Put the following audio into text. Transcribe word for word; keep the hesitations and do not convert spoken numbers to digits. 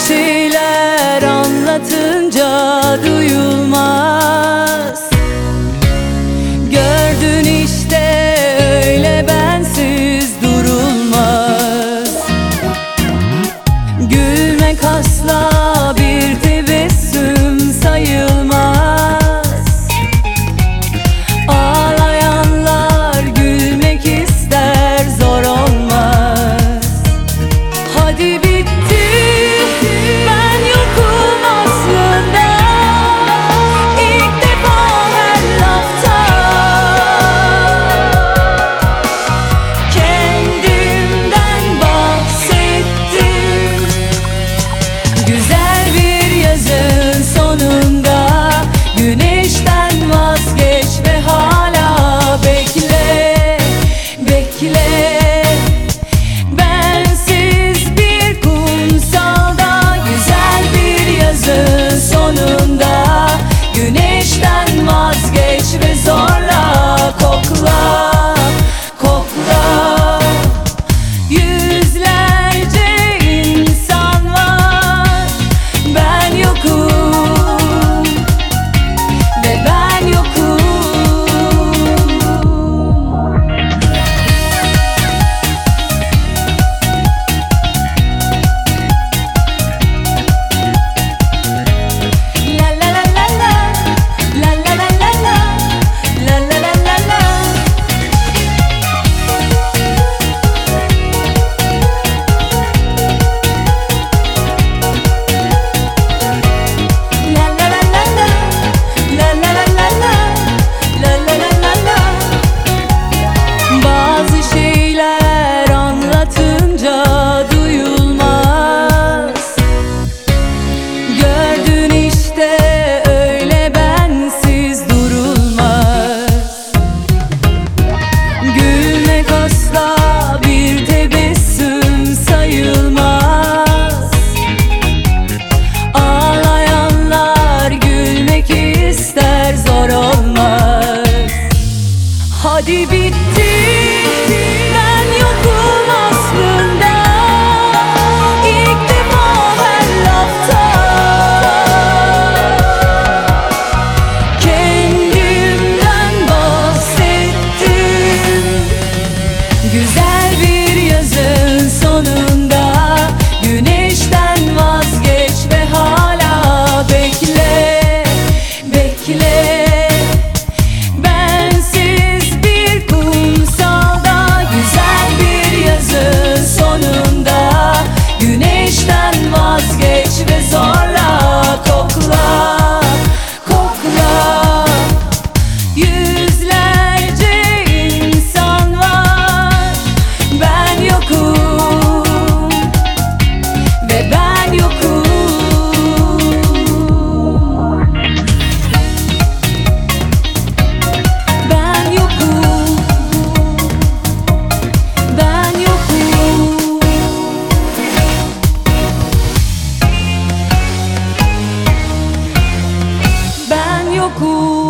şeyler anlatınca duyulmaz. Gördün işte öyle bensiz durulmaz. Gülmek asla bir tebessüm sayılmaz. Ağlayanlar gülmek ister, zor olmaz. Hadi bitti, ben yokum aslında. İlk defa her lafta kendimden bahsettim. Güzel bir yazın sonunda güneşten vazgeç ve hala bekle, bekle. Bensiz bir kumsalda güzel bir yazın sonunda güneşten vazgeç ve zorla kokla, kokla. Yüzlerce insan var, ben yokum ve ben yokum. La la la la la, la la la la la, la la la la la. La la la la la, la la la la la, la la la la la. Bazı şeyler anlatınca duyulmaz. Gördün işte öyle bensiz durulmaz. Gülmek asla bir tebessüm sayılmaz. Ağlayanlar gülmek ister, zor olmaz. Hadi bitti, ben yokum aslında. İlk defa her lafta kendimden bahsettim. Güzel bir yazın sonunda güneşten vazgeç ve hala bekle, bekle. Bensiz bir kumsalda güzel bir yazın sonunda güneşten vazgeç ve zorla kokla, kokla. Yüzlerce insan var, ben yokum ve ben yokum. Ben yokum, ben yokum. Ben yokum.